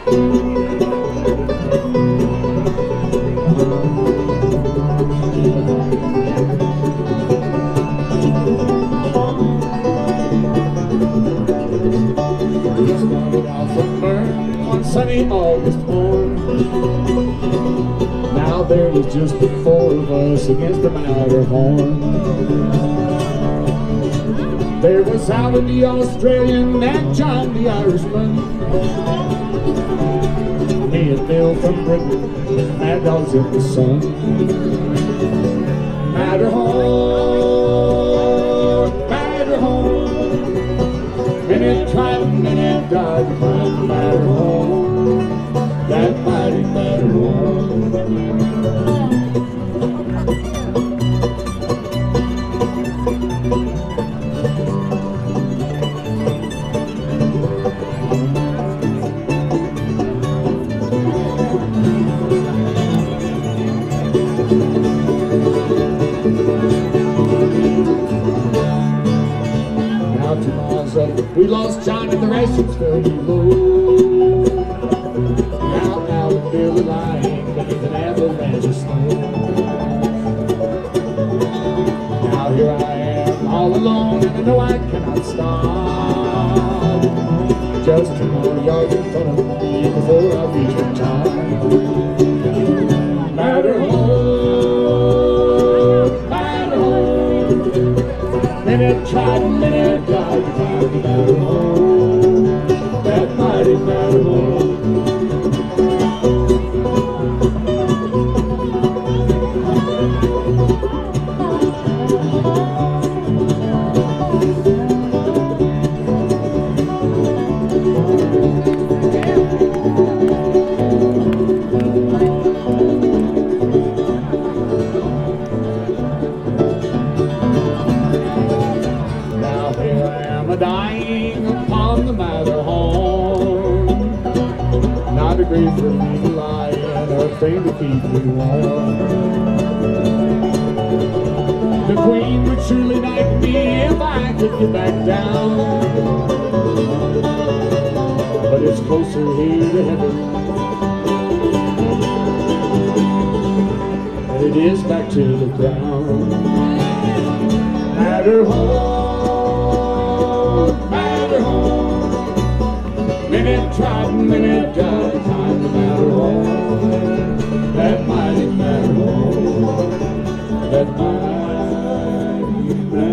One sunny August morn, now there was just the four of us against the Matterhorn. There was Alan the Australian and John the Irishman, me and Bill from Britain, Mad Dogs in the Sun. Matterhorn, Matterhorn, minute tried, minute died to find the Matterhorn, that mighty Matterhorn. Now 2 miles up, we lost John and the rations fell below. Now Al and Bill are lying beneath an avalanche of snow. Now here I am, all alone, and I know I cannot stop. Just 2 more yards in front of me before I reach the top. Matterhorn, Matterhorn, minute tried, minute died to find the Matterhorn, that mighty Matterhorn. Dying upon the Matterhorn, not a grave for me to lie in, or a thing to keep me warm. The Queen would surely knight me if I could get back down, but it's closer here to heaven than it is back to the ground. Matterhorn, Matterhorn, minute tried, minute died to find the Matterhorn, that mighty Matterhorn, that mighty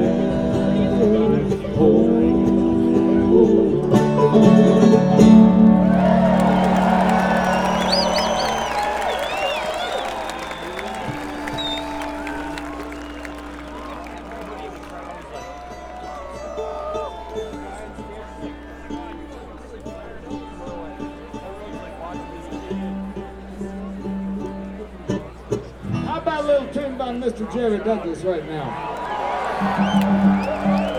Matterhorn. How about a little tune by Mr. Jerry Douglas right now?